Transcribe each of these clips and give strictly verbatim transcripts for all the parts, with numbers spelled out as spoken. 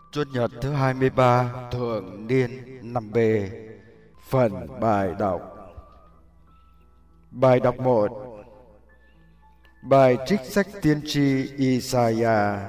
Chủ nhật thứ hai mươi ba thường niên năm B. Phần bài đọc. Bài đọc một. Bài trích sách tiên tri Isaiah.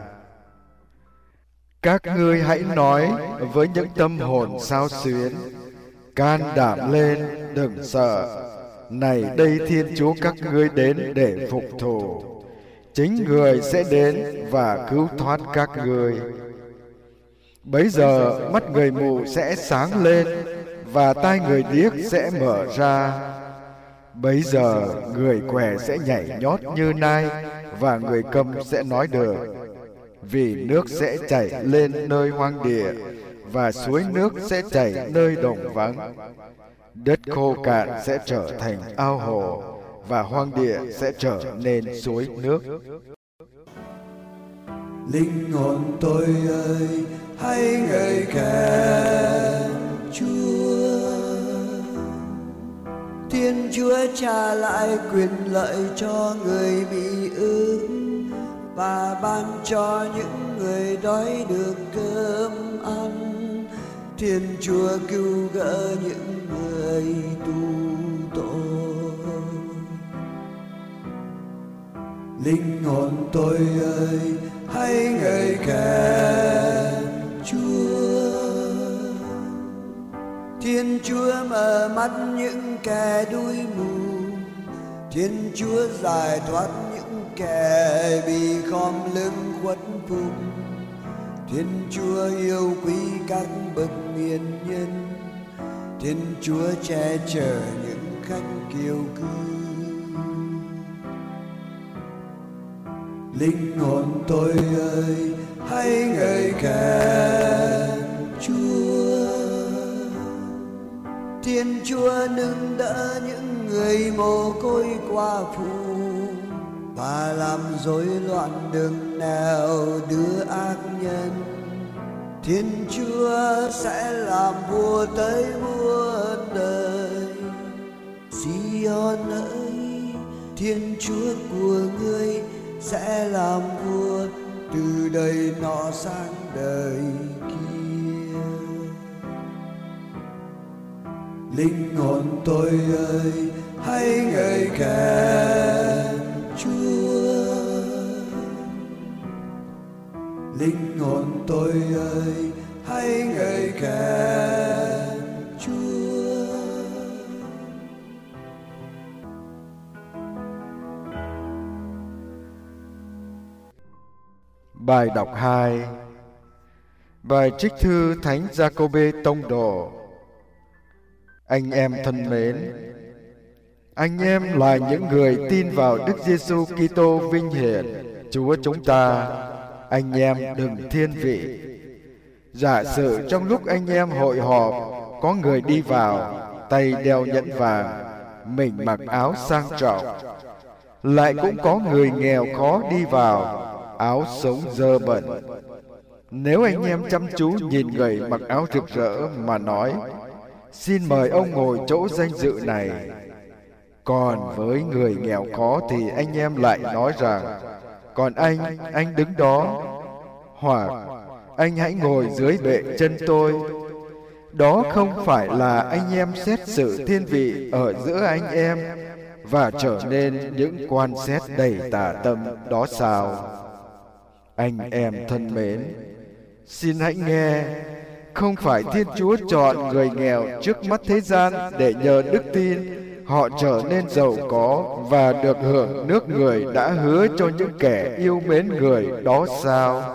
Các ngươi hãy nói với những tâm hồn xao xuyến, can đảm lên, đừng sợ. Này đây Thiên Chúa các ngươi đến để phục thù. Chính Người sẽ đến và cứu thoát các ngươi. Bấy giờ mắt người mù sẽ sáng lên và tai người điếc sẽ mở ra. Bấy giờ người què sẽ nhảy nhót như nai và người câm sẽ nói được. Vì nước sẽ chảy lên nơi hoang địa và suối nước sẽ chảy nơi đồng vắng. Đất khô cạn sẽ trở thành ao hồ và hoang địa sẽ trở nên suối nước. Linh hồn tôi ơi, hãy ngợi khen Chúa. Thiên Chúa trả lại quyền lợi cho người bị ức và ban cho những người đói được cơm ăn. Thiên Chúa cứu gỡ những người tù tội. Linh hồn tôi ơi, hãy ngợi khen Chúa. Thiên Chúa mở mắt những kẻ đuôi mù. Thiên Chúa giải thoát những kẻ bị khom lưng khuất phục. Thiên Chúa yêu quý các bậc hiền nhân. Thiên Chúa che chở những khách kiêu cư. Linh hồn tôi ơi, hãy ngợi khen Chúa. Thiên Chúa nâng đỡ những người mồ côi qua phụ và làm rối loạn đường nào đưa ác nhân. Thiên Chúa sẽ làm vua tới muôn đời. Sion ơi, Thiên Chúa của ngươi sẽ làm vua từ đời nọ sang đời kia. Linh hồn tôi ơi, hãy ngợi khen Chúa. Linh hồn tôi ơi, hãy ngợi khen Chúa. Bài đọc hai. Bài trích thư Thánh Giacôbê Tông Đồ. Anh em thân mến, anh em là những người tin vào Đức Giêsu Kitô vinh hiển Chúa chúng ta. Anh em đừng thiên vị. Giả sử trong lúc anh em hội họp có người đi vào, tay đeo nhẫn vàng, mình mặc áo sang trọng, lại cũng có người nghèo khó đi vào, áo sống dơ bẩn. Nếu anh em chăm chú nhìn người mặc áo rực rỡ mà nói, xin mời ông ngồi chỗ danh dự này, còn với người nghèo khó thì anh em lại nói rằng, còn anh, anh đứng đó, hoặc anh hãy ngồi dưới bệ chân tôi. Đó không phải là anh em xét xử thiên vị ở giữa anh em và trở nên những quan xét đầy tà tâm đó sao? Anh em thân mến, xin hãy nghe, không phải Thiên Chúa chọn người nghèo trước mắt thế gian để nhờ đức tin họ trở nên giàu có và được hưởng nước Người đã hứa cho những kẻ yêu mến Người đó sao?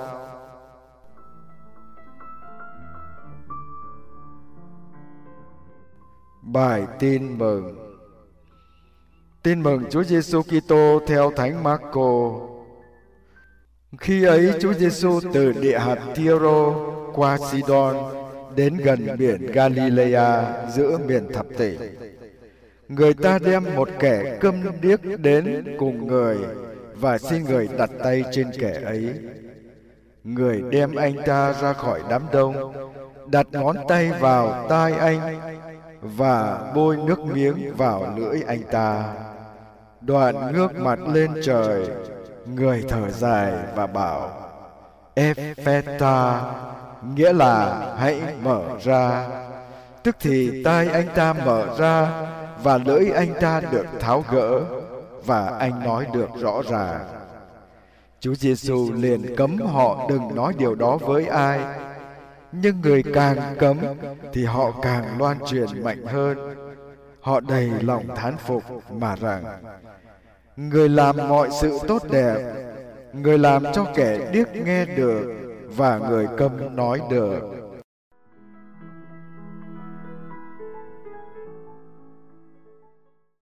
Bài tin mừng. Tin mừng Chúa Giêsu Kitô theo Thánh Marco. Khi ấy Chúa Giêsu từ địa hạt Thi-rô qua Sidon đến gần biển Galilea giữa miền thập tỉnh. Người ta đem một kẻ câm điếc đến cùng người và xin người đặt tay trên kẻ ấy. Người đem anh ta ra khỏi đám đông, đặt ngón tay vào tai anh và bôi nước miếng vào lưỡi anh ta. Đoạn ngước mặt lên trời, người thở dài và bảo: Epheta, nghĩa là hãy mở ra. Tức thì tai anh ta mở ra và lưỡi anh ta được tháo gỡ và anh nói được rõ ràng. Chúa Giêsu liền cấm họ đừng nói điều đó với ai. Nhưng người càng cấm thì họ càng loan truyền mạnh hơn. Họ đầy lòng thán phục mà rằng: người làm mọi sự tốt đẹp, người làm cho kẻ điếc nghe được và người câm nói được.